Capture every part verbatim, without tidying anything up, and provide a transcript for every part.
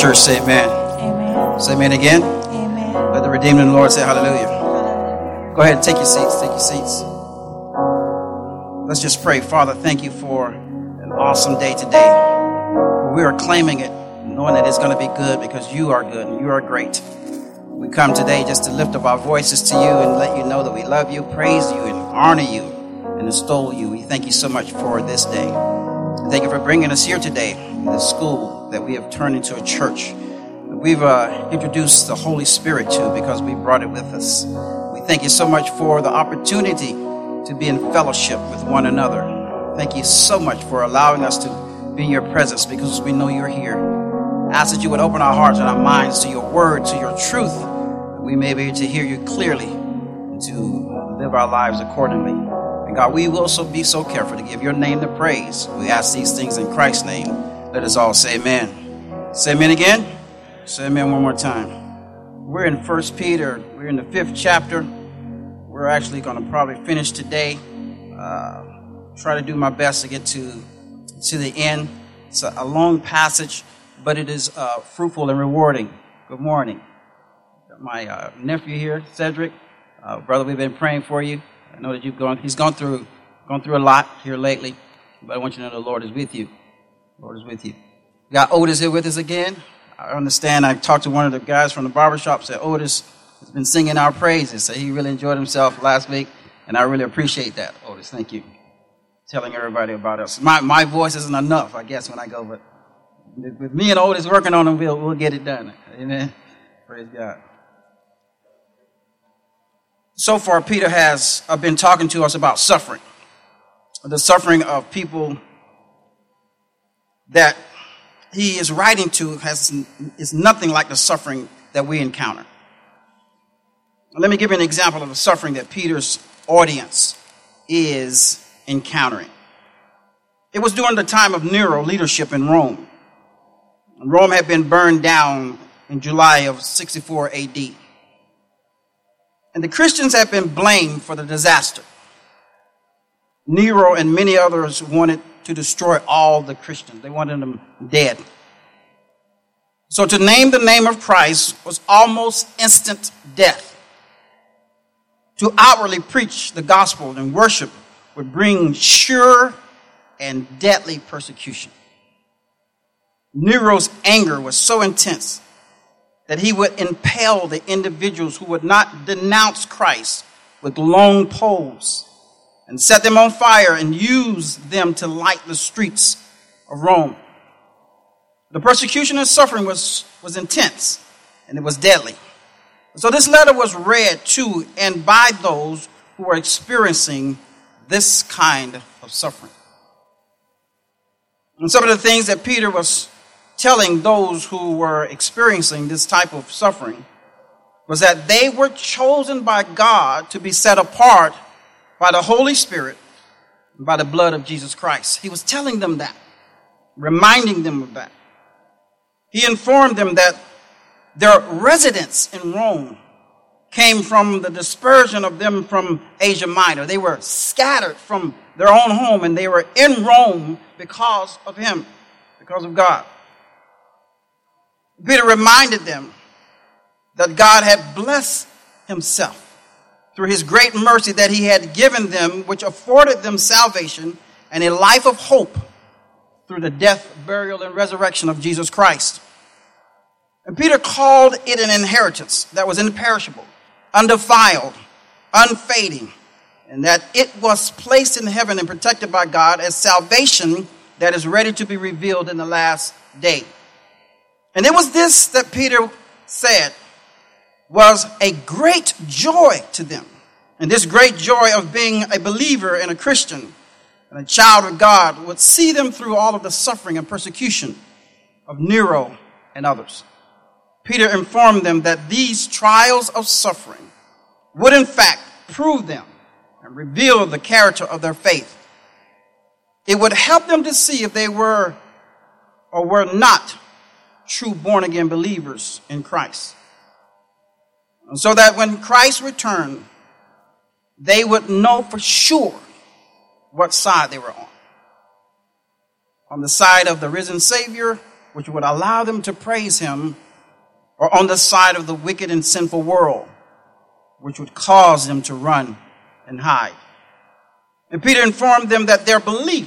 church say amen. Amen. Say amen again. Amen. Let the redeemed in the Lord say hallelujah. Go ahead and take your seats. Take your seats. Let's just pray. Father, thank you for an awesome day today. We are claiming it, knowing that it's going to be good because you are good and you are great. We come today just to lift up our voices to you and let you know that we love you, praise you, and honor you and extol you. We thank you so much for this day. Thank you for bringing us here today in the school that we have turned into a church. We've uh, introduced the Holy Spirit to because we brought it with us. We thank you so much for the opportunity to be in fellowship with one another. Thank you so much for allowing us to be in your presence because we know you're here. I ask that you would open our hearts and our minds to your word, to your truth, that we may be able to hear you clearly and to live our lives accordingly. And God, we will also be so careful to give your name the praise. We ask these things in Christ's name. Let us all say amen. Say amen again. Say amen one more time. We're in First Peter. We're in the fifth chapter. We're actually going to probably finish today. Uh, try to do my best to get to, to the end. It's a, a long passage, but it is uh, fruitful and rewarding. Good morning. Got my uh, nephew here, Cedric. Uh, brother, we've been praying for you. I know that you've gone, he's gone through, gone through a lot here lately, but I want you to know the Lord is with you. The Lord is with you. We got Otis here with us again. I understand. I talked to one of the guys from the barbershop, said Otis has been singing our praises. So he really enjoyed himself last week, and I really appreciate that, Otis. Thank you. Telling everybody about us. My my voice isn't enough, I guess, when I go, but with me and Otis working on them, we'll, we'll get it done. Amen. Praise God. So far, Peter has uh, been talking to us about suffering. The suffering of people that he is writing to has is nothing like the suffering that we encounter. Let me give you an example of the suffering that Peter's audience is encountering. It was during the time of Nero leadership in Rome. Rome had been burned down in July of sixty-four A D. And the Christians had been blamed for the disaster. Nero and many others wanted to destroy all the Christians. They wanted them dead. So to name the name of Christ was almost instant death. To outwardly preach the gospel and worship would bring sure and deadly persecution. Nero's anger was so intense that he would impale the individuals who would not denounce Christ with long poles and set them on fire and use them to light the streets of Rome. The persecution and suffering was, was intense, and it was deadly. So this letter was read to and by those who were experiencing this kind of suffering. And some of the things that Peter was telling those who were experiencing this type of suffering was that they were chosen by God to be set apart by the Holy Spirit and by the blood of Jesus Christ. He was telling them that, reminding them of that. He informed them that their residence in Rome came from the dispersion of them from Asia Minor. They were scattered from their own home, and they were in Rome because of him, because of God. Peter reminded them that God had blessed himself through his great mercy that he had given them, which afforded them salvation and a life of hope through the death, burial, and resurrection of Jesus Christ. And Peter called it an inheritance that was imperishable, undefiled, unfading, and that it was placed in heaven and protected by God as salvation that is ready to be revealed in the last day. And it was this that Peter said was a great joy to them. And this great joy of being a believer and a Christian and a child of God would see them through all of the suffering and persecution of Nero and others. Peter informed them that these trials of suffering would in fact prove them and reveal the character of their faith. It would help them to see if they were or were not true born-again believers in Christ. And so that when Christ returned, they would know for sure what side they were on. On the side of the risen Savior which would allow them to praise him, or on the side of the wicked and sinful world, which would cause them to run and hide. And Peter informed them that their belief,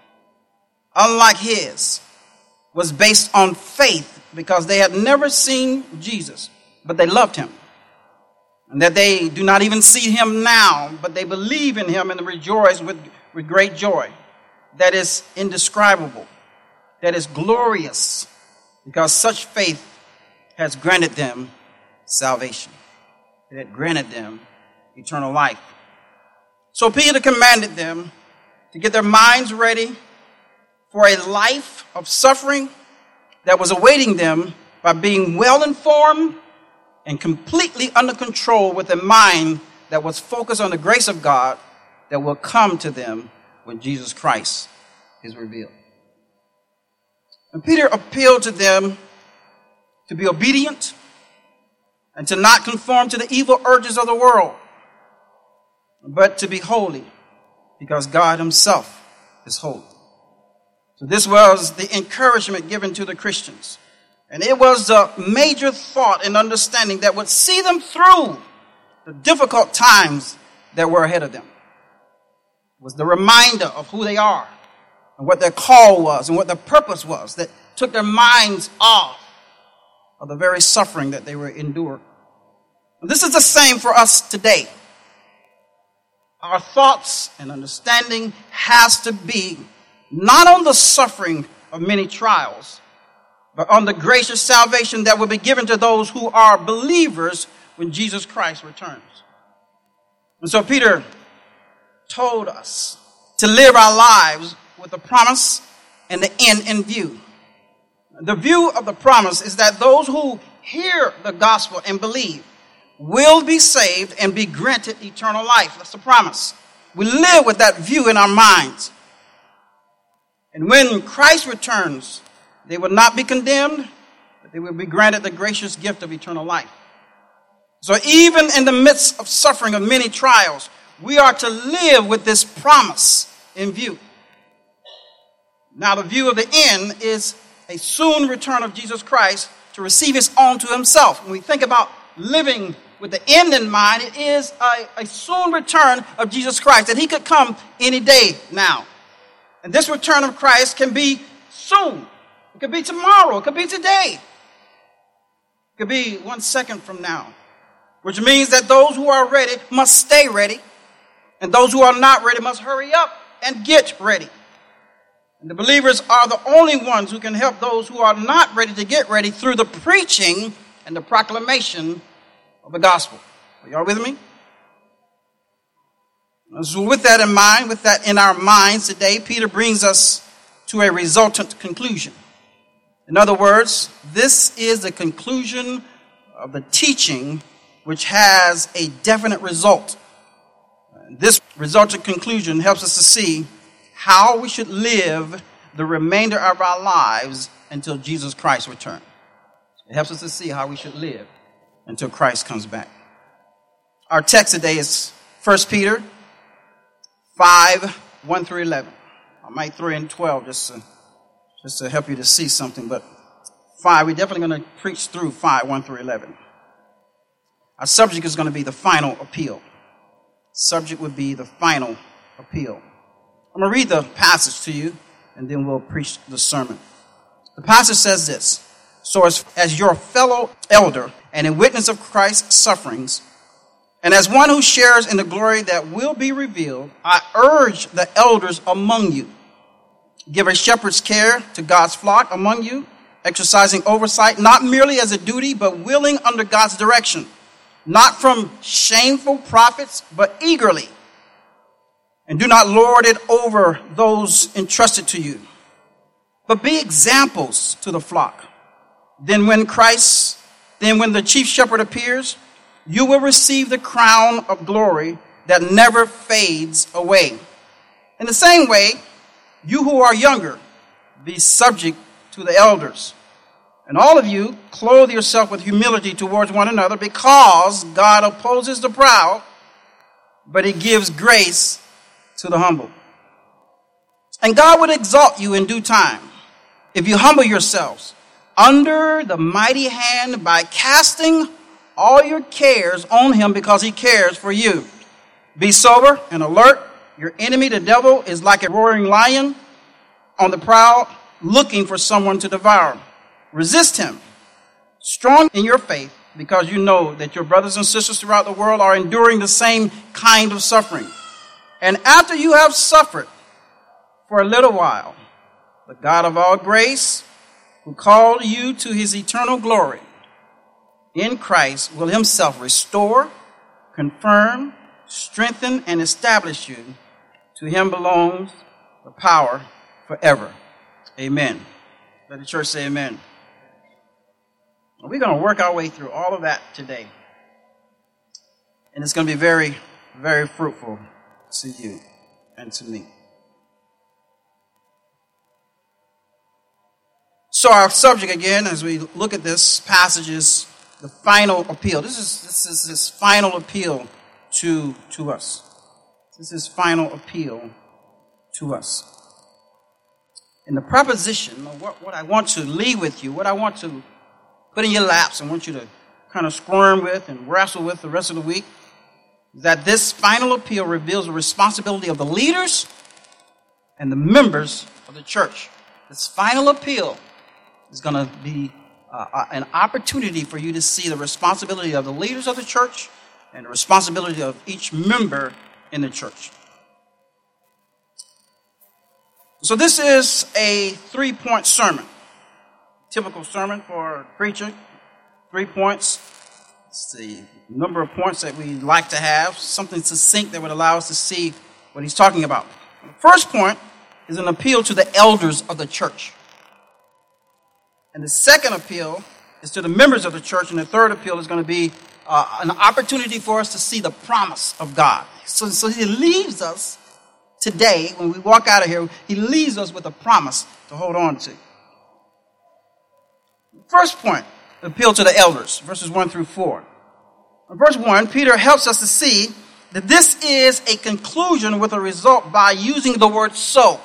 unlike his, was based on faith because they had never seen Jesus, but they loved him. And that they do not even see him now, but they believe in him and rejoice with, with great joy. That is indescribable. That is glorious, because such faith has granted them salvation. It had granted them eternal life. So Peter commanded them to get their minds ready for a life of suffering that was awaiting them by being well informed and completely under control, with a mind that was focused on the grace of God that will come to them when Jesus Christ is revealed. And Peter appealed to them to be obedient and to not conform to the evil urges of the world, but to be holy, because God himself is holy. So this was the encouragement given to the Christians. And it was a major thought and understanding that would see them through the difficult times that were ahead of them. It was the reminder of who they are and what their call was and what their purpose was, that took their minds off of the very suffering that they were enduring. And this is the same for us today. Our thoughts and understanding has to be not on the suffering of many trials, but on the gracious salvation that will be given to those who are believers when Jesus Christ returns. And so Peter told us to live our lives with the promise and the end in view. The view of the promise is that those who hear the gospel and believe will be saved and be granted eternal life. That's the promise. We live with that view in our minds. And when Christ returns, they will not be condemned, but they will be granted the gracious gift of eternal life. So even in the midst of suffering of many trials, we are to live with this promise in view. Now, the view of the end is a soon return of Jesus Christ to receive his own to himself. When we think about living with the end in mind, it is a, a soon return of Jesus Christ, that he could come any day now. And this return of Christ can be soon. It could be tomorrow. It could be today. It could be one second from now, which means that those who are ready must stay ready, and those who are not ready must hurry up and get ready. And the believers are the only ones who can help those who are not ready to get ready through the preaching and the proclamation of the gospel. Are y'all with me? So with that in mind, with that in our minds today, Peter brings us to a resultant conclusion. In other words, this is the conclusion of the teaching which has a definite result. This resultant conclusion helps us to see how we should live the remainder of our lives until Jesus Christ returns. It helps us to see how we should live until Christ comes back. Our text today is First Peter five, one through eleven. I might throw in twelve just to, just to help you to see something, but five, we're definitely going to preach through five, one through eleven. Our subject is going to be the final appeal. Subject would be the final appeal. I'm going to read the passage to you, and then we'll preach the sermon. The passage says this: So as, as your fellow elder and a witness of Christ's sufferings, and as one who shares in the glory that will be revealed, I urge the elders among you, give a shepherd's care to God's flock among you, exercising oversight, not merely as a duty, but willing under God's direction, not from shameful profits, but eagerly. And do not lord it over those entrusted to you, but be examples to the flock. Then when Christ, then when the chief shepherd appears, you will receive the crown of glory that never fades away. In the same way, you who are younger, be subject to the elders. And all of you, clothe yourself with humility towards one another, because God opposes the proud, but he gives grace to the humble. And God would exalt you in due time, if you humble yourselves under the mighty hand by casting all your cares on him because he cares for you. Be sober and alert. Your enemy, the devil, is like a roaring lion on the prowl, looking for someone to devour. Resist him, strong in your faith, because you know that your brothers and sisters throughout the world are enduring the same kind of suffering. And after you have suffered for a little while, the God of all grace, who called you to his eternal glory in Christ, will himself restore, confirm, strengthen, and establish you. To him belongs the power forever. Amen. Let the church say amen. We're going to work our way through all of that today. And it's going to be very, very fruitful to you and to me. So our subject again, as we look at this passage, is the final appeal. This is this is his final appeal to, to us. This is his final appeal to us. And the proposition, or what, what I want to leave with you, what I want to put in your laps and want you to kind of squirm with and wrestle with the rest of the week, is that this final appeal reveals the responsibility of the leaders and the members of the church. This final appeal is going to be uh, an opportunity for you to see the responsibility of the leaders of the church and the responsibility of each member in the church. So this is a three-point sermon. Typical sermon for a preacher. Three points. It's the number of points that we like to have. Something succinct that would allow us to see what he's talking about. The first point is an appeal to the elders of the church. And the second appeal is to the members of the church. And the third appeal is going to be uh, an opportunity for us to see the promise of God. So, so he leaves us today, when we walk out of here, he leaves us with a promise to hold on to. First point, appeal to the elders, verses one through four. In verse one, Peter helps us to see that this is a conclusion with a result by using the word so.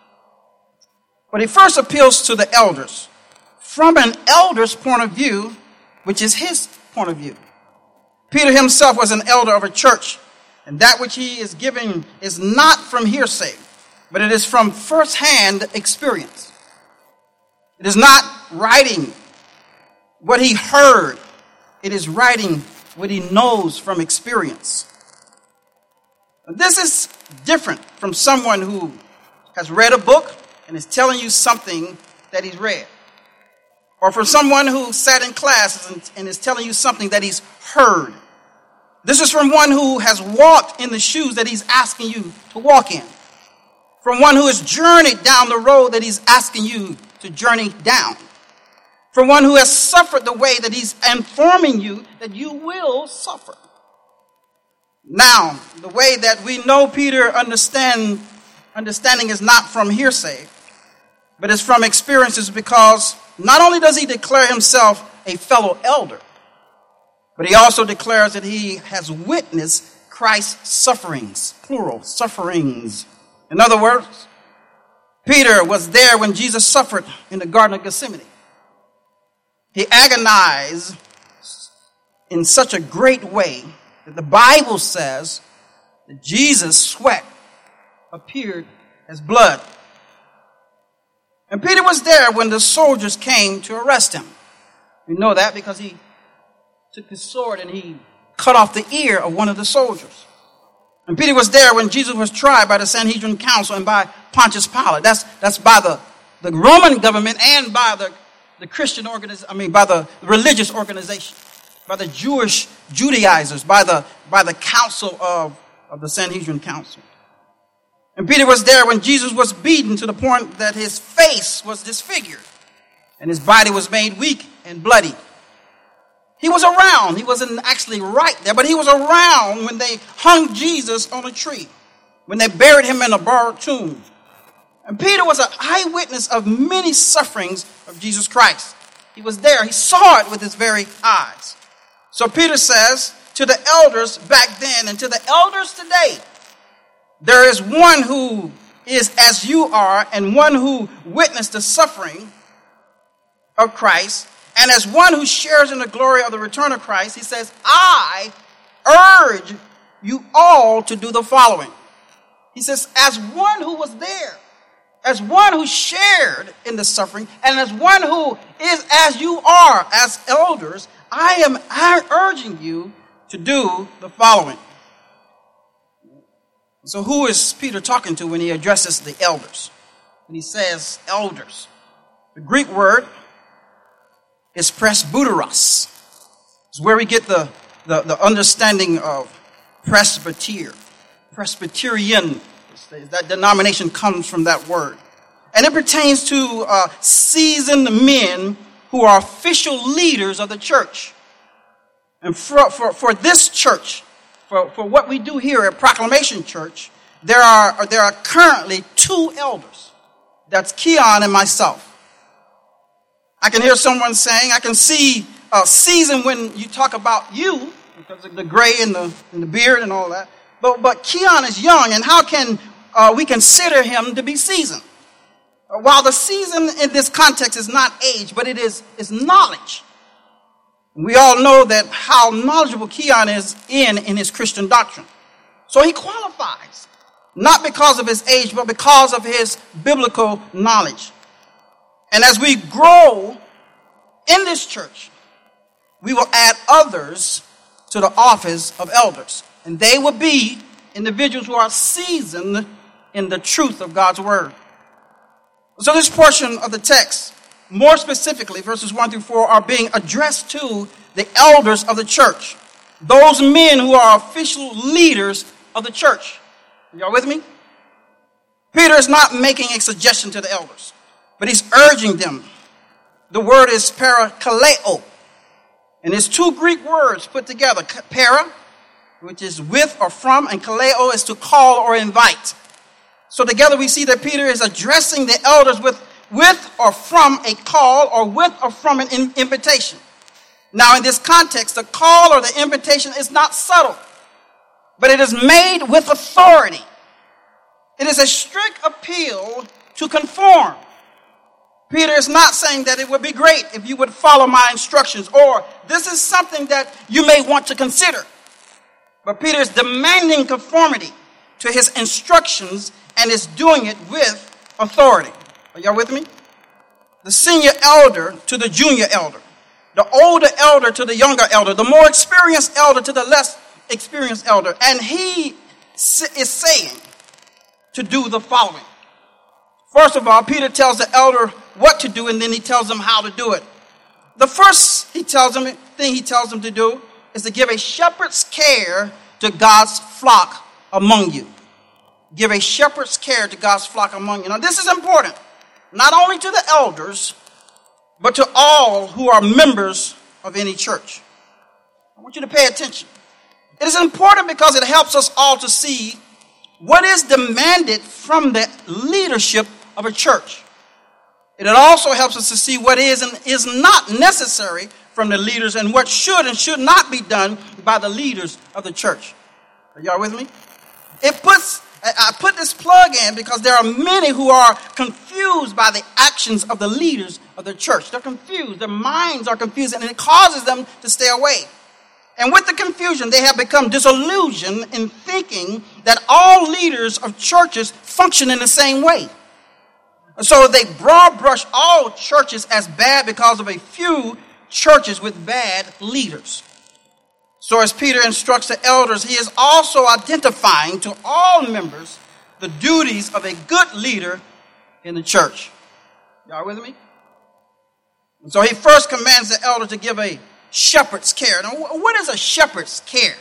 But he first appeals to the elders from an elder's point of view, which is his point of view. Peter himself was an elder of a church, and that which he is giving is not from hearsay, but it is from first-hand experience. It is not writing what he heard. It is writing what he knows from experience. This is different from someone who has read a book and is telling you something that he's read. Or from someone who sat in class and, and is telling you something that he's heard. This is from one who has walked in the shoes that he's asking you to walk in. From one who has journeyed down the road that he's asking you to journey down. From one who has suffered the way that he's informing you that you will suffer. Now, the way that we know Peter understand, understanding is not from hearsay, but it's from experiences, because not only does he declare himself a fellow elder, but he also declares that he has witnessed Christ's sufferings, plural, sufferings. In other words, Peter was there when Jesus suffered in the Garden of Gethsemane. He agonized in such a great way that the Bible says that Jesus' sweat appeared as blood. And Peter was there when the soldiers came to arrest him. We know that because he took his sword and he cut off the ear of one of the soldiers. And Peter was there when Jesus was tried by the Sanhedrin Council and by Pontius Pilate. That's that's by the, the Roman government and by the, the Christian organization, I mean by the religious organization, by the Jewish Judaizers, by the by the council of, of the Sanhedrin Council. And Peter was there when Jesus was beaten to the point that his face was disfigured and his body was made weak and bloody. He was around. He wasn't actually right there, but he was around when they hung Jesus on a tree, when they buried him in a borrowed tomb. And Peter was an eyewitness of many sufferings of Jesus Christ. He was there. He saw it with his very eyes. So Peter says to the elders back then and to the elders today, there is one who is as you are, and one who witnessed the suffering of Christ, and as one who shares in the glory of the return of Christ, he says, I urge you all to do the following. He says, as one who was there, as one who shared in the suffering, and as one who is as you are, as elders, I am urging you to do the following. So who is Peter talking to when he addresses the elders? When he says elders, the Greek word is presbyteros. It's where we get the, the, the understanding of presbyter, Presbyterian. That denomination comes from that word. And it pertains to uh, seasoned men who are official leaders of the church. And for, for, for this church, For, for what we do here at Proclamation Church, there are, there are currently two elders. That's Keon and myself. I can hear someone saying, I can see a season when you talk about you, because of the gray and the, and the beard and all that. But, but Keon is young, and how can uh, we consider him to be seasoned? Uh, while the season in this context is not age, but it is, is knowledge. We all know that how knowledgeable Keon is in, in his Christian doctrine. So he qualifies, not because of his age, but because of his biblical knowledge. And as we grow in this church, we will add others to the office of elders. And they will be individuals who are seasoned in the truth of God's word. So this portion of the text, more specifically, verses one through four, are being addressed to the elders of the church. Those men who are official leaders of the church. Y'all with me? Peter is not making a suggestion to the elders, but he's urging them. The word is parakaleo. And it's two Greek words put together. Para, which is with or from, and kaleo is to call or invite. So together we see that Peter is addressing the elders with with or from a call, or with or from an in- invitation. Now, in this context, the call or the invitation is not subtle, but it is made with authority. It is a strict appeal to conform. Peter is not saying that it would be great if you would follow my instructions, or this is something that you may want to consider. But Peter is demanding conformity to his instructions and is doing it with authority. Are y'all with me? The senior elder to the junior elder. The older elder to the younger elder. The more experienced elder to the less experienced elder. And he is saying to do the following. First of all, Peter tells the elder what to do, and then he tells them how to do it. The first he tells them, thing he tells them to do is to give a shepherd's care to God's flock among you. Give a shepherd's care to God's flock among you. Now, this is important. Not only to the elders, but to all who are members of any church. I want you to pay attention. It is important because it helps us all to see what is demanded from the leadership of a church. It also helps us to see what is and is not necessary from the leaders, and what should and should not be done by the leaders of the church. Are y'all with me? It puts I put this plug in because there are many who are confused by the actions of the leaders of the church. They're confused. Their minds are confused, and it causes them to stay away. And with the confusion, they have become disillusioned in thinking that all leaders of churches function in the same way. So they broad brush all churches as bad because of a few churches with bad leaders. So as Peter instructs the elders, he is also identifying to all members the duties of a good leader in the church. Y'all with me? And so he first commands the elder to give a shepherd's care. Now, what is a shepherd's care?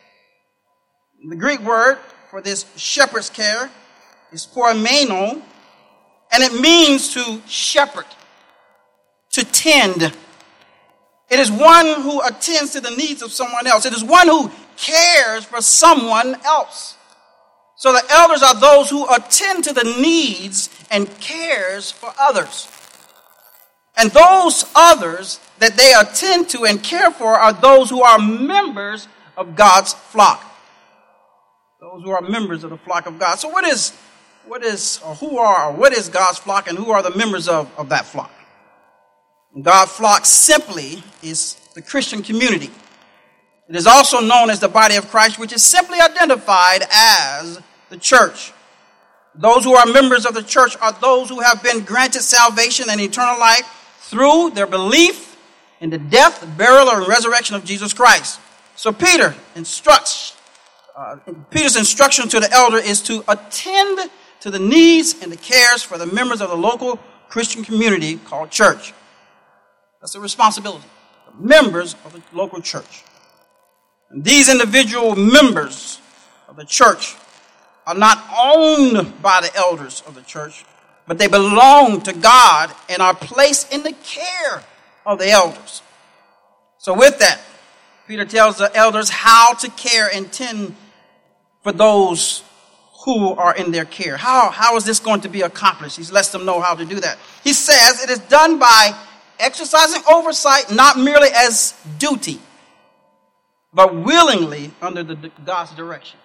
The Greek word for this shepherd's care is pormeno, and it means to shepherd, to tend. It is one who attends to the needs of someone else. It is one who cares for someone else. So the elders are those who attend to the needs and cares for others. And those others that they attend to and care for are those who are members of God's flock. Those who are members of the flock of God. So what is, what is, or who are, or what is God's flock, and who are the members of, of that flock? God's flock simply is the Christian community. It is also known as the body of Christ, which is simply identified as the church. Those who are members of the church are those who have been granted salvation and eternal life through their belief in the death, burial, and resurrection of Jesus Christ. So Peter instructs, uh, Peter's instruction to the elder is to attend to the needs and the cares for the members of the local Christian community called church. That's a responsibility. The members of the local church. And these individual members of the church are not owned by the elders of the church, but they belong to God and are placed in the care of the elders. So with that, Peter tells the elders how to care and tend for those who are in their care. How, how is this going to be accomplished? He lets them know how to do that. He says it is done by exercising oversight, not merely as duty, but willingly under the God's direction.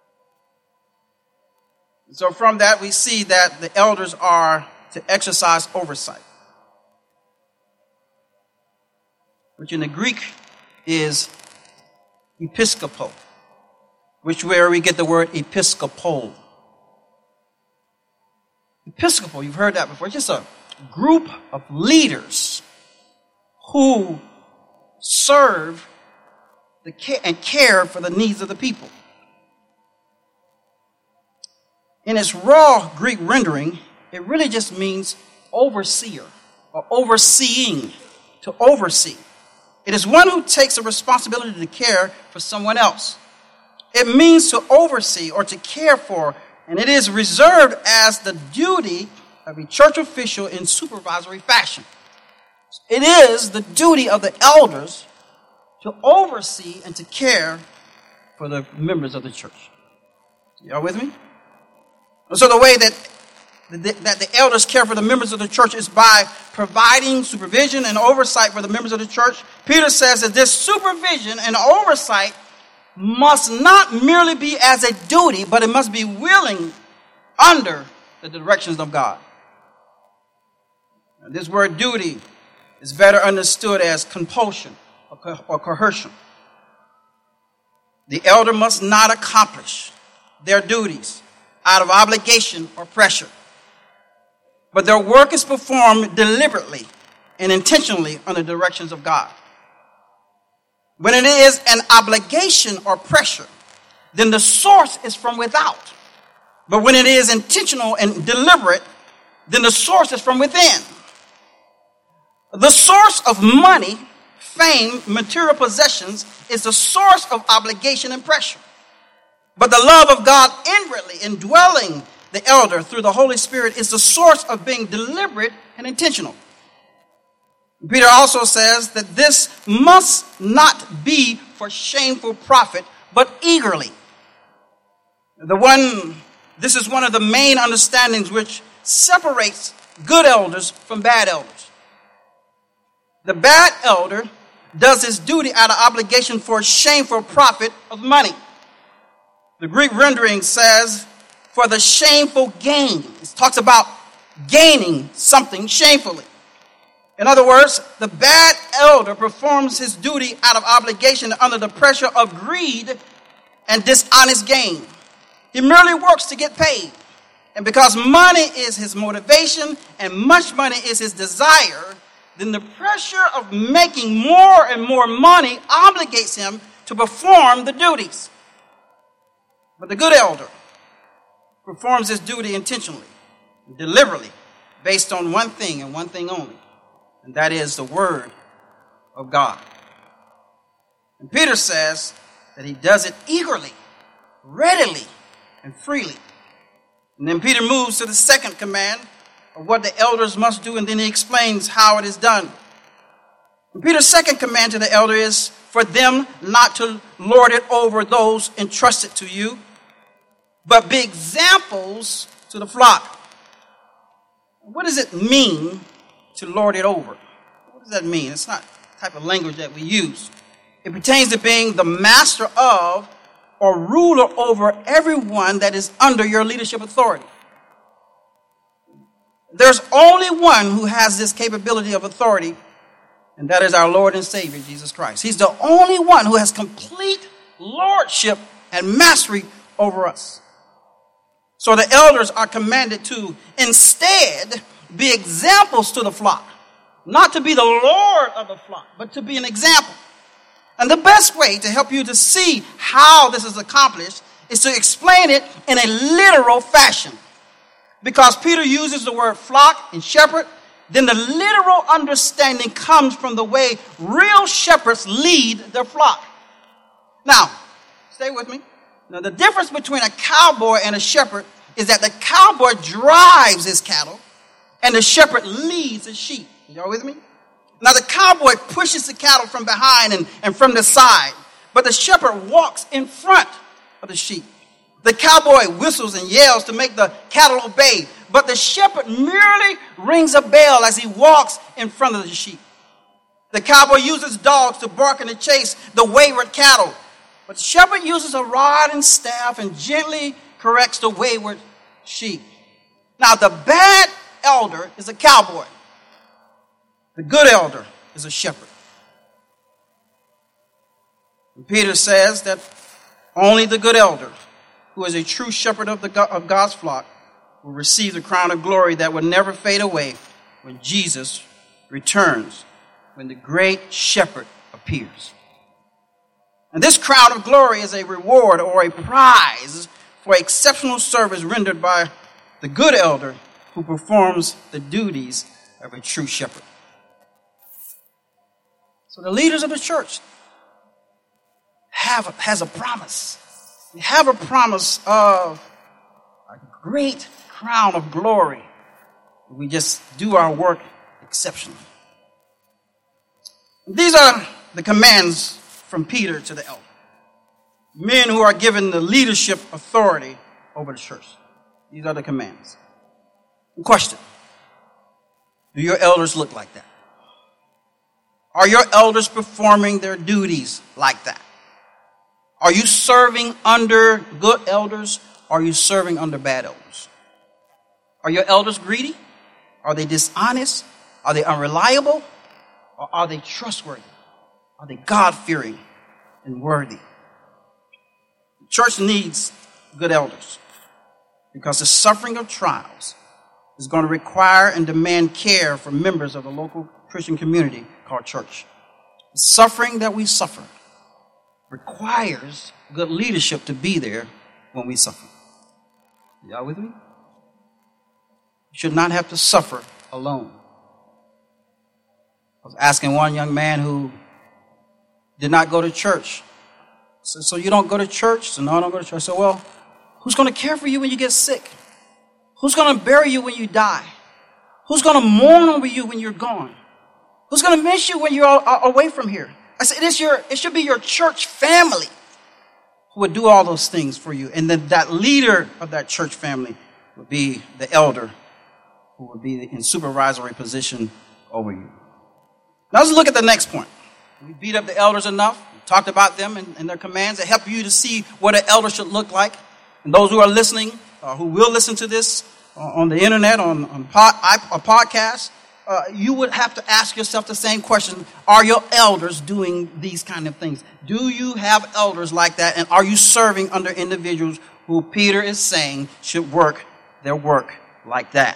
So from that, we see that the elders are to exercise oversight, which in the Greek is episkopo, which where we get the word episcopal. Episcopal, you've heard that before. It's just a group of leaders who serve the care and care for the needs of the people. In its raw Greek rendering, it really just means overseer or overseeing, to oversee. It is one who takes a responsibility to care for someone else. It means to oversee or to care for, and it is reserved as the duty of a church official in supervisory fashion. It is the duty of the elders to oversee and to care for the members of the church. Y'all with me? So the way that the, that the elders care for the members of the church is by providing supervision and oversight for the members of the church. Peter says that this supervision and oversight must not merely be as a duty, but it must be willing under the directions of God. Now, this word duty is better understood as compulsion or, co- or coercion. The elder must not accomplish their duties out of obligation or pressure, but their work is performed deliberately and intentionally under the directions of God. When it is an obligation or pressure, then the source is from without. But when it is intentional and deliberate, then the source is from within. The source of money, fame, material possessions is the source of obligation and pressure. But the love of God inwardly indwelling the elder through the Holy Spirit is the source of being deliberate and intentional. Peter also says that this must not be for shameful profit, but eagerly. The one, this is one of the main understandings which separates good elders from bad elders. The bad elder does his duty out of obligation for shameful profit of money. The Greek rendering says, for the shameful gain. It talks about gaining something shamefully. In other words, the bad elder performs his duty out of obligation under the pressure of greed and dishonest gain. He merely works to get paid. And because money is his motivation and much money is his desire, then the pressure of making more and more money obligates him to perform the duties. But the good elder performs his duty intentionally, deliberately, based on one thing and one thing only, and that is the word of God. And Peter says that he does it eagerly, readily, and freely. And then Peter moves to the second command of what the elders must do, and then he explains how it is done. And Peter's second command to the elder is for them not to lord it over those entrusted to you, but be examples to the flock. What does it mean to lord it over? What does that mean? It's not the type of language that we use. It pertains to being the master of or ruler over everyone that is under your leadership authority. There's only one who has this capability of authority, and that is our Lord and Savior, Jesus Christ. He's the only one who has complete lordship and mastery over us. So the elders are commanded to instead be examples to the flock. Not to be the Lord of the flock, but to be an example. And the best way to help you to see how this is accomplished is to explain it in a literal fashion. Because Peter uses the word flock and shepherd, then the literal understanding comes from the way real shepherds lead their flock. Now, stay with me. Now, the difference between a cowboy and a shepherd is that the cowboy drives his cattle and the shepherd leads his sheep. Y'all with me? Now, the cowboy pushes the cattle from behind and, and from the side, but the shepherd walks in front of the sheep. The cowboy whistles and yells to make the cattle obey, but the shepherd merely rings a bell as he walks in front of the sheep. The cowboy uses dogs to bark and to chase the wayward cattle, but the shepherd uses a rod and staff and gently corrects the wayward sheep. Now, the bad elder is a cowboy. The good elder is a shepherd. And Peter says that only the good elder, who is a true shepherd of, the, of God's flock, will receive the crown of glory that will never fade away when Jesus returns, when the great shepherd appears. And this crown of glory is a reward or a prize for exceptional service rendered by the good elder who performs the duties of a true shepherd. So the leaders of the church have has a promise. They have a promise of a great crown of glory. We just do our work exceptionally. These are the commands from Peter to the elder. Men who are given the leadership authority over the church. These are the commands. Question: do your elders look like that? Are your elders performing their duties like that? Are you serving under good elders? Or are you serving under bad elders? Are your elders greedy? Are they dishonest? Are they unreliable? Or are they trustworthy? Are they God-fearing and worthy? The church needs good elders because the suffering of trials is going to require and demand care from members of the local Christian community called church. The suffering that we suffer requires good leadership to be there when we suffer. Y'all with me? You should not have to suffer alone. I was asking one young man who did not go to church. I said, so you don't go to church? So no, I don't go to church. I said, well, who's going to care for you when you get sick? Who's going to bury you when you die? Who's going to mourn over you when you're gone? Who's going to miss you when you're away from here? I said, it is your, it should be your church family who would do all those things for you. And then that leader of that church family would be the elder who would be in supervisory position over you. Now let's look at the next point. We beat up the elders enough. We talked about them and, and their commands to help you to see what an elder should look like. And those who are listening, uh, who will listen to this uh, on the internet, on, on pod, a podcast, uh, you would have to ask yourself the same question. Are your elders doing these kind of things? Do you have elders like that? And are you serving under individuals who Peter is saying should work their work like that?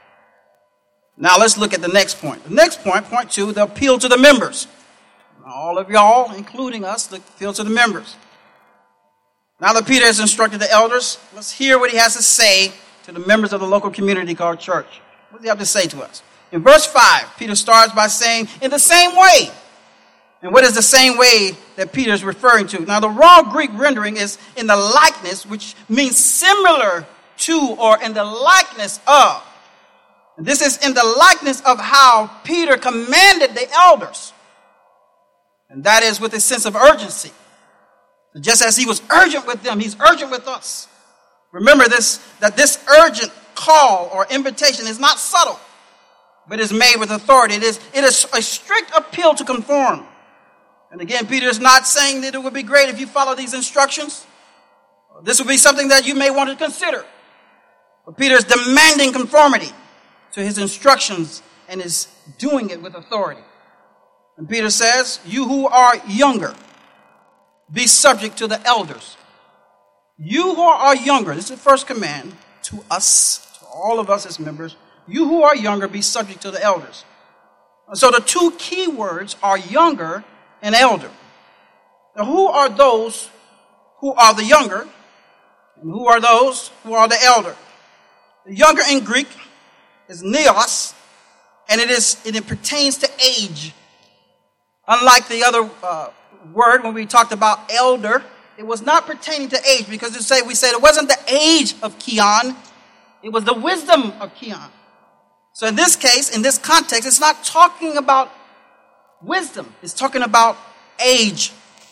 Now let's look at the next point. The next point, point two, the appeal to the members. All of y'all, including us, the appeal to the members. Now that Peter has instructed the elders, let's hear what he has to say to the members of the local community called church. What does he have to say to us? In verse five, Peter starts by saying, in the same way. And what is the same way that Peter is referring to? Now the raw Greek rendering is in the likeness, which means similar to or in the likeness of. And this is in the likeness of how Peter commanded the elders. And that is with a sense of urgency. Just as he was urgent with them, he's urgent with us. Remember this, that this urgent call or invitation is not subtle, but is made with authority. It is, it is a strict appeal to conform. And again, Peter is not saying that it would be great if you follow these instructions. This would be something that you may want to consider. But Peter is demanding conformity to his instructions and is doing it with authority. And Peter says, you who are younger, be subject to the elders. You who are younger, this is the first command to us, to all of us as members. You who are younger, be subject to the elders. So the two key words are younger and elder. Now, who are those who are the younger, and who are those who are the elder? The younger in Greek is neos, and it is and it pertains to age. Unlike the other uh, word when we talked about elder, it was not pertaining to age, because it say we said it wasn't the age of Keon, it was the wisdom of Keon. So in this case, in this context, it's not talking about wisdom, it's talking about age.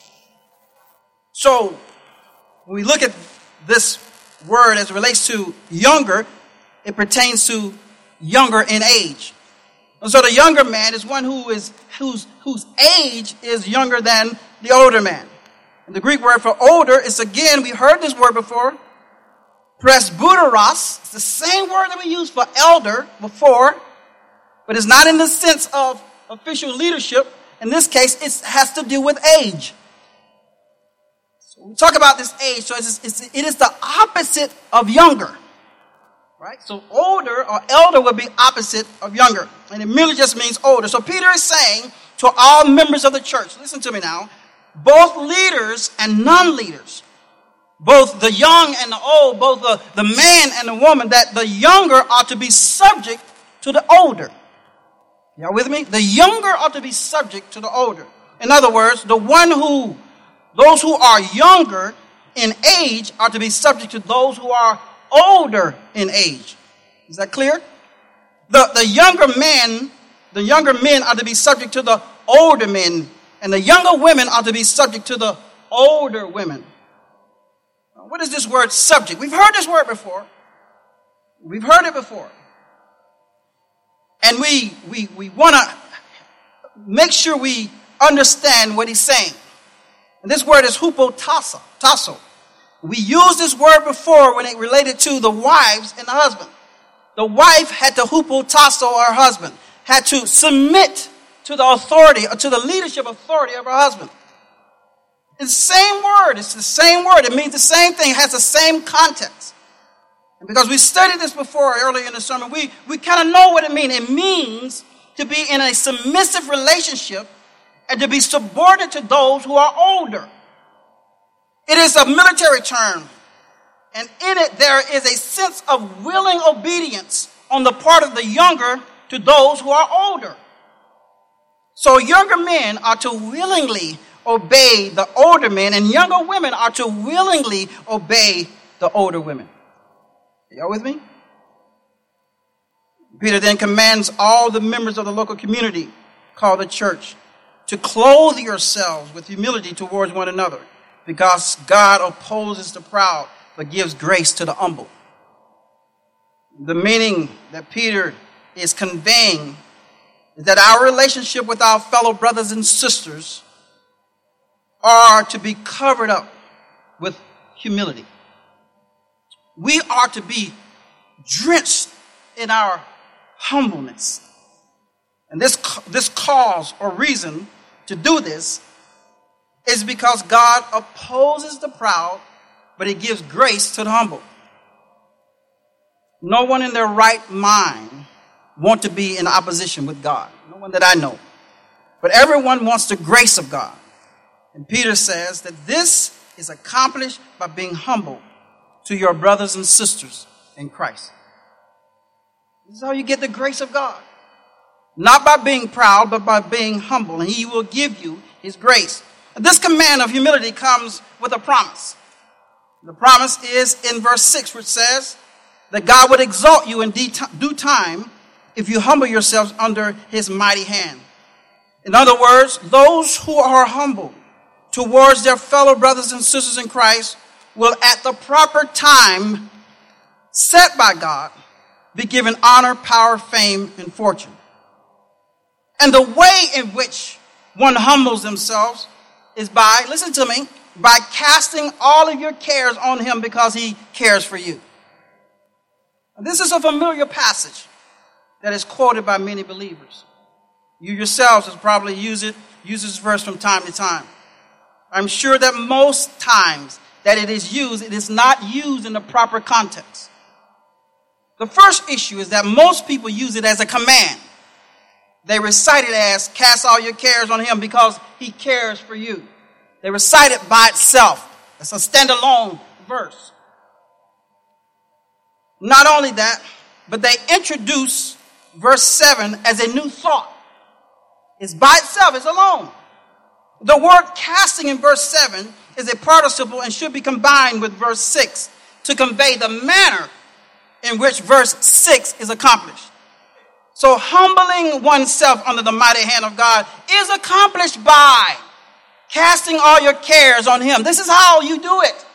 So when we look at this word as it relates to younger, it pertains to younger in age. And so the younger man is one who is whose whose age is younger than the older man. And the Greek word for older is, again, we heard this word before, presbyteros. It's the same word that we used for elder before, but it's not in the sense of official leadership. In this case, it has to do with age. So we talk about this age, so it's, it's, it is the opposite of younger. Right? So older or elder would be opposite of younger. And it merely just means older. So Peter is saying to all members of the church, listen to me now, both leaders and non-leaders, both the young and the old, both the, the man and the woman, that the younger ought to be subject to the older. Y'all with me? The younger ought to be subject to the older. In other words, the one who, those who are younger in age are to be subject to those who are older in age. Is that clear? The, the younger men, the younger men are to be subject to the older men, and the younger women are to be subject to the older women. Now, what is this word subject? We've heard this word before. We've heard it before. And we we we want to make sure we understand what he's saying. And this word is hupotasso, tasso. We used this word before when it related to the wives and the husband. The wife had to hupotasso her husband, had to submit to the authority or to the leadership authority of her husband. It's the same word. It's the same word. It means the same thing. It has the same context. And because we studied this before earlier in the sermon, we, we kind of know what it means. It means to be in a submissive relationship and to be subordinate to those who are older. It is a military term, and in it there is a sense of willing obedience on the part of the younger to those who are older. So younger men are to willingly obey the older men, and younger women are to willingly obey the older women. Are y'all with me? Peter then commands all the members of the local community, called the church, to clothe yourselves with humility towards one another, because God opposes the proud, but gives grace to the humble. The meaning that Peter is conveying is that our relationship with our fellow brothers and sisters are to be covered up with humility. We are to be drenched in our humbleness. And this, this cause or reason to do this is because God opposes the proud, but he gives grace to the humble. No one in their right mind wants to be in opposition with God. No one that I know. But everyone wants the grace of God. And Peter says that this is accomplished by being humble to your brothers and sisters in Christ. This is how you get the grace of God. Not by being proud, but by being humble. And he will give you his grace. This command of humility comes with a promise. The promise is in verse six, which says that God would exalt you in due time if you humble yourselves under his mighty hand. In other words, those who are humble towards their fellow brothers and sisters in Christ will at the proper time set by God be given honor, power, fame, and fortune. And the way in which one humbles themselves is by, listen to me, by casting all of your cares on him because he cares for you. This is a familiar passage. that is quoted by many believers. You yourselves has probably used it, use this verse from time to time. I'm sure that most times that it is used, it is not used in the proper context. The first issue is that most people use it as a command. They recite it as, cast all your cares on him because he cares for you. They recite it by itself. It's a standalone verse. Not only that, but they introduce verse seven as a new thought. It's by itself, it's alone. The word casting in verse seven is a participle and should be combined with verse six to convey the manner in which verse six is accomplished. So humbling oneself under the mighty hand of God is accomplished by casting all your cares on him. This is how you do it.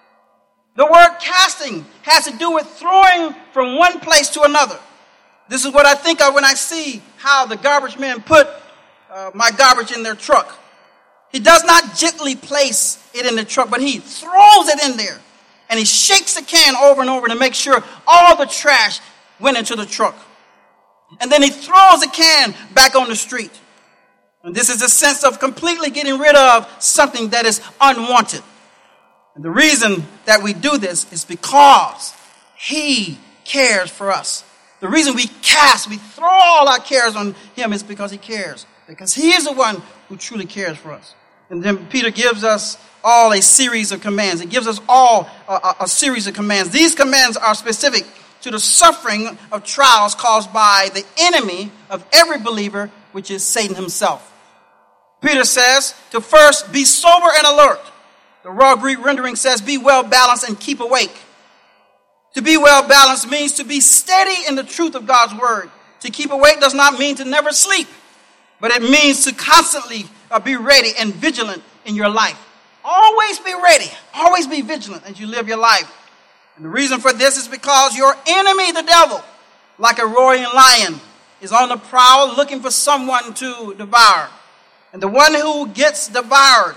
The word casting has to do with throwing from one place to another. This is what I think of when I see how the garbage men put uh, my garbage in their truck. He does not gently place it in the truck, but he throws it in there. And he shakes the can over and over to make sure all the trash went into the truck. And then he throws the can back on the street. And this is a sense of completely getting rid of something that is unwanted. And the reason that we do this is because he cares for us. The reason we cast, we throw all our cares on him is because he cares. Because he is the one who truly cares for us. And then Peter gives us all a series of commands. He gives us all a, a, a series of commands. These commands are specific to the suffering of trials caused by the enemy of every believer, which is Satan himself. Peter says to first be sober and alert. The raw Greek rendering says be well balanced and keep awake. To be well balanced means to be steady in the truth of God's word. To keep awake does not mean to never sleep, but it means to constantly uh, be ready and vigilant in your life. Always be ready. Always be vigilant as you live your life. And the reason for this is because your enemy, the devil, like a roaring lion, is on the prowl looking for someone to devour. And the one who gets devoured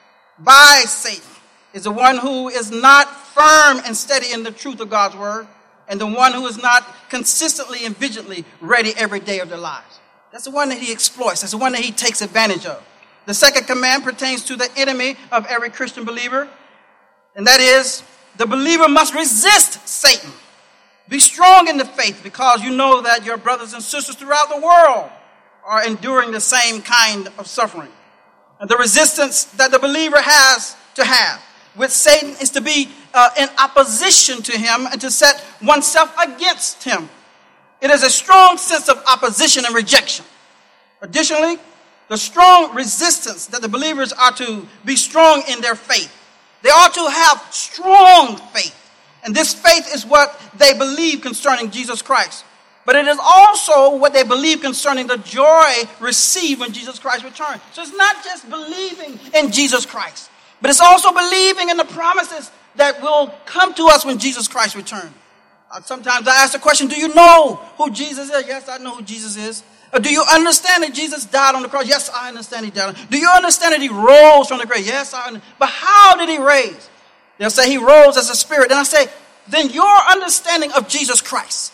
by Satan is the one who is not firm and steady in the truth of God's word, and the one who is not consistently and vigilantly ready every day of their lives. That's the one that he exploits. That's the one that he takes advantage of. The second command pertains to the enemy of every Christian believer, and that is the believer must resist Satan. Be strong in the faith because you know that your brothers and sisters throughout the world are enduring the same kind of suffering. And the resistance that the believer has to have with Satan is to be uh, in opposition to him and to set oneself against him. It is a strong sense of opposition and rejection. Additionally, the strong resistance that the believers are to be strong in their faith. They ought to have strong faith. And this faith is what they believe concerning Jesus Christ. But it is also what they believe concerning the joy received when Jesus Christ returned. So it's not just believing in Jesus Christ, but it's also believing in the promises that will come to us when Jesus Christ returns. Uh, sometimes I ask the question, do you know who Jesus is? Yes, I know who Jesus is. Uh, do you understand that Jesus died on the cross? Yes, I understand he died. Do you understand that he rose from the grave? Yes, I understand. But how did he raise? They'll say he rose as a spirit. Then I say, then your understanding of Jesus Christ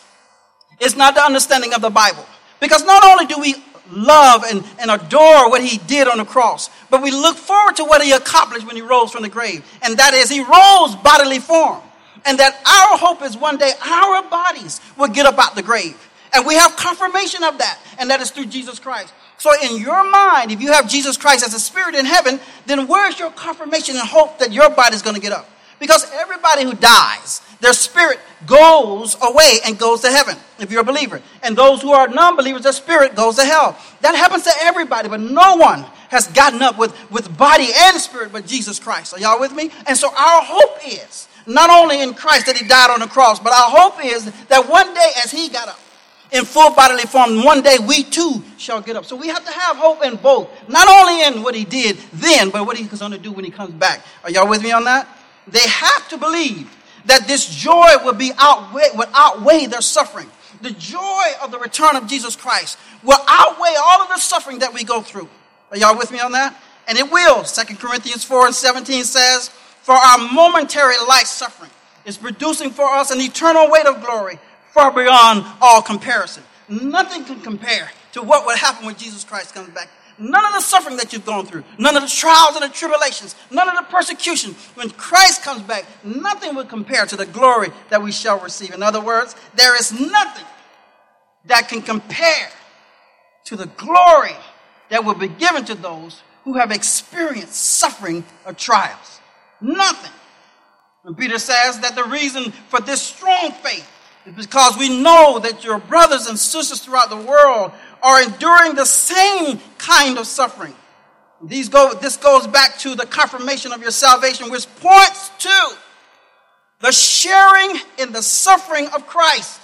is not the understanding of the Bible. Because not only do we love and, and adore what he did on the cross, but we look forward to what he accomplished when he rose from the grave. And that is he rose bodily form. And that our hope is one day our bodies will get up out the grave. And we have confirmation of that. And that is through Jesus Christ. So in your mind, if you have Jesus Christ as a spirit in heaven, then where's your confirmation and hope that your body is going to get up? Because everybody who dies, their spirit goes away and goes to heaven, if you're a believer. And those who are non-believers, their spirit goes to hell. That happens to everybody, but no one has gotten up with, with body and spirit but Jesus Christ. Are y'all with me? And so our hope is not only in Christ that he died on the cross, but our hope is that one day as he got up in full bodily form, one day we too shall get up. So we have to have hope in both. Not only in what he did then, but what he's going to do when he comes back. Are y'all with me on that? They have to believe that this joy will be outweigh, will outweigh their suffering. The joy of the return of Jesus Christ will outweigh all of the suffering that we go through. Are y'all with me on that? And it will. Second Corinthians four and seventeen says, for our momentary life suffering is producing for us an eternal weight of glory far beyond all comparison. Nothing can compare to what will happen when Jesus Christ comes back. None of the suffering that you've gone through, none of the trials and the tribulations, none of the persecution. When Christ comes back, nothing will compare to the glory that we shall receive. In other words, there is nothing that can compare to the glory that will be given to those who have experienced suffering or trials. Nothing. And Peter says that the reason for this strong faith is because we know that your brothers and sisters throughout the world are enduring the same kind of suffering. These go, this goes back to the confirmation of your salvation, which points to the sharing in the suffering of Christ.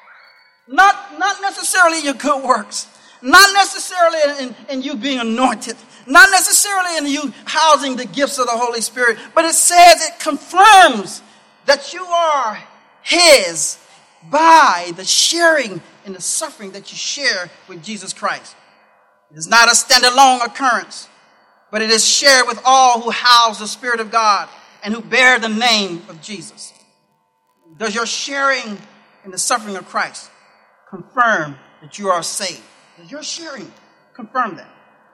Not, not necessarily your good works, not necessarily in, in you being anointed, not necessarily in you housing the gifts of the Holy Spirit, but it says, it confirms that you are his by the sharing in the suffering that you share with Jesus Christ. It is not a standalone occurrence, but it is shared with all who house the Spirit of God and who bear the name of Jesus. Does your sharing in the suffering of Christ confirm that you are saved? Does your sharing confirm that?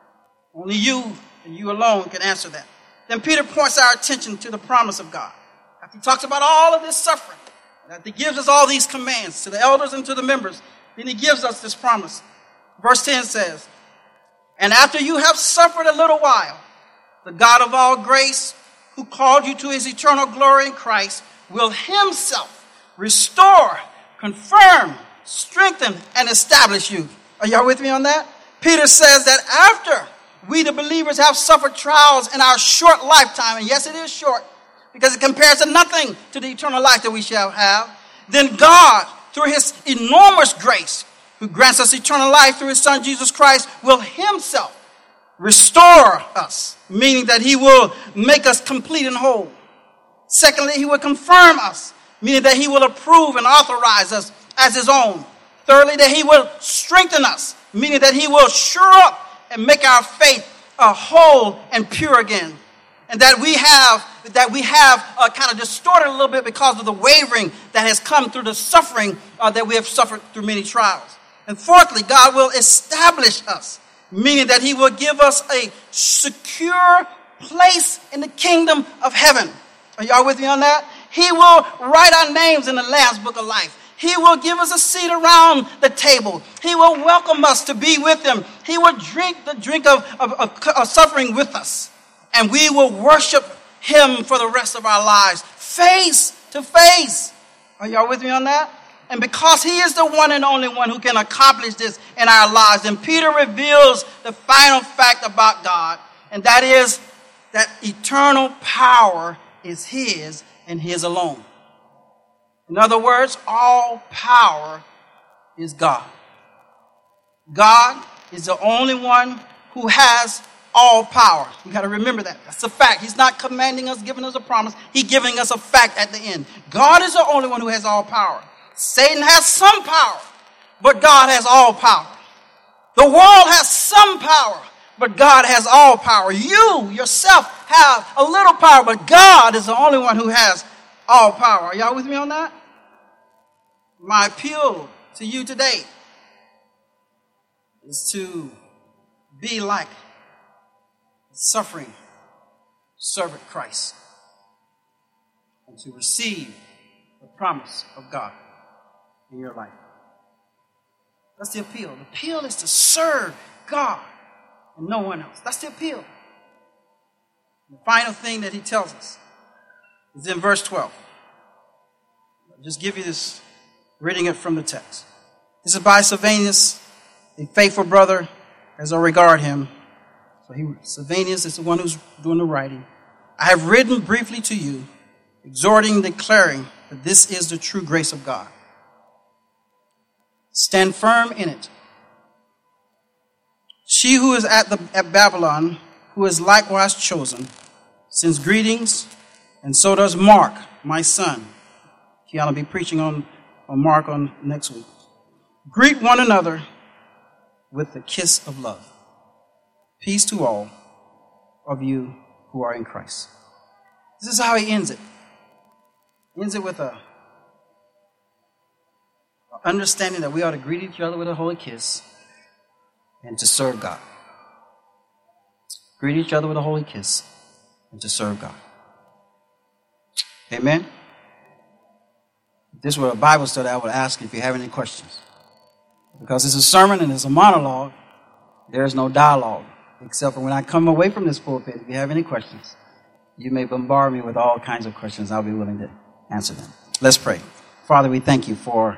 Only you and you alone can answer that. Then Peter points our attention to the promise of God. After he talks about all of this suffering, that he gives us all these commands to the elders and to the members, then he gives us this promise. Verse ten says, and after you have suffered a little while, the God of all grace, who called you to his eternal glory in Christ, will himself restore, confirm, strengthen, and establish you. Are y'all with me on that? Peter says that after we, the believers, have suffered trials in our short lifetime, and yes, it is short, because it compares to nothing to the eternal life that we shall have, then God, through his enormous grace, who grants us eternal life through his Son, Jesus Christ, will himself restore us, meaning that he will make us complete and whole. Secondly, he will confirm us, meaning that he will approve and authorize us as his own. Thirdly, that he will strengthen us, meaning that he will shore up and make our faith uh, whole and pure again. And that we have that we have uh, kind of distorted a little bit because of the wavering that has come through the suffering uh, that we have suffered through many trials. And fourthly, God will establish us, meaning that he will give us a secure place in the kingdom of heaven. Are y'all with me on that? He will write our names in the Lamb's Book of Life. He will give us a seat around the table. He will welcome us to be with him. He will drink the drink of, of, of, of suffering with us. And we will worship him for the rest of our lives, face to face. Are y'all with me on that? And because he is the one and only one who can accomplish this in our lives, then Peter reveals the final fact about God, and that is that eternal power is his and his alone. In other words, all power is God. God is the only one who has all power. You got to remember that. That's a fact. He's not commanding us, giving us a promise. He's giving us a fact at the end. God is the only one who has all power. Satan has some power, but God has all power. The world has some power, but God has all power. You yourself have a little power, but God is the only one who has all power. Are y'all with me on that? My appeal to you today is to be like suffering servant Christ and to receive the promise of God in your life. That's the appeal. The appeal is to serve God and no one else. That's the appeal. The final thing that he tells us is in verse twelve. I'll just give you this, reading it from the text. This is by Silvanus, a faithful brother, as I regard him. So he, Silvanus is the one who's doing the writing. I have written briefly to you, exhorting, declaring that this is the true grace of God. Stand firm in it. She who is at the at Babylon, who is likewise chosen, sends greetings, and so does Mark, my son. I'll be preaching on, on Mark on next week. Greet one another with the kiss of love. Peace to all of you who are in Christ. This is how he ends it. He ends it with a, a understanding that we ought to greet each other with a holy kiss and to serve God. Greet each other with a holy kiss and to serve God. Amen. If this were a Bible study, I would ask if you have any questions. Because it's a sermon and it's a monologue, there is no dialogue. Except for when I come away from this pulpit, if you have any questions, you may bombard me with all kinds of questions. I'll be willing to answer them. Let's pray. Father, we thank you for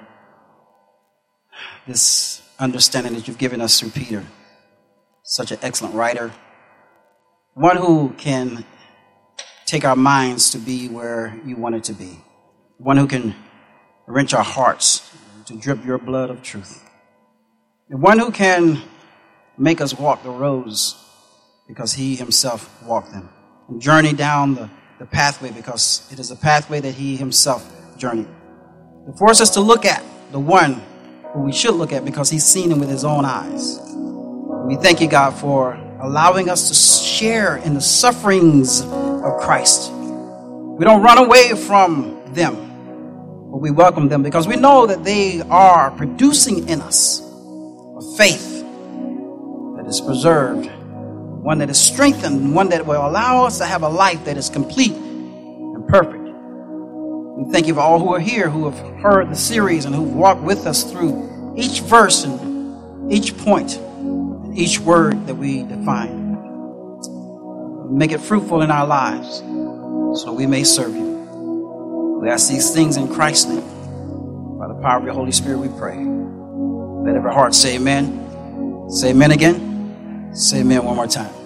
this understanding that you've given us through Peter. Such an excellent writer. One who can take our minds to be where you want it to be. One who can wrench our hearts to drip your blood of truth. And one who can make us walk the roads because he himself walked them. And journey down the, the pathway because it is a pathway that he himself journeyed. It forces us to look at the one who we should look at because he's seen him with his own eyes. And we thank you, God, for allowing us to share in the sufferings of Christ. We don't run away from them, but we welcome them because we know that they are producing in us a faith that is preserved, one that is strengthened, one that will allow us to have a life that is complete and perfect. We thank you for all who are here, who have heard the series and who've walked with us through each verse and each point and each word that we define. Make it fruitful in our lives so we may serve you. We ask these things in Christ's name. By the power of your Holy Spirit we pray. Let every heart say amen. Say amen again. Say amen one more time.